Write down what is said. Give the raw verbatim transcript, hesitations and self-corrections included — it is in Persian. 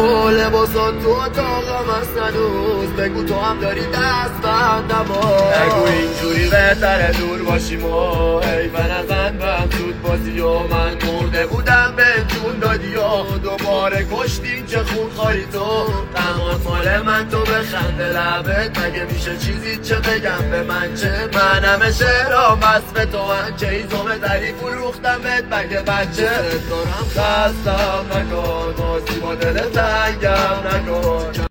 لباسات تو اتاقم هست هنوز، بگو تو هم داری دست بندم. بگو اینجوری بهتره دور باشیم و حیف نزن بهم زود بازی و من مرده بودم به جون دادی و دوباره کشتین چه خون خاری تو. قمان مال من تو بخنده لبت، مگه میشه چیزی چه بگم به من چه؟ من همه شعرام بس به تو من چه ایزوم دری فروختم بهت مگه بچه؟ دارم خستم نکن بازی با دل تنگم نکن.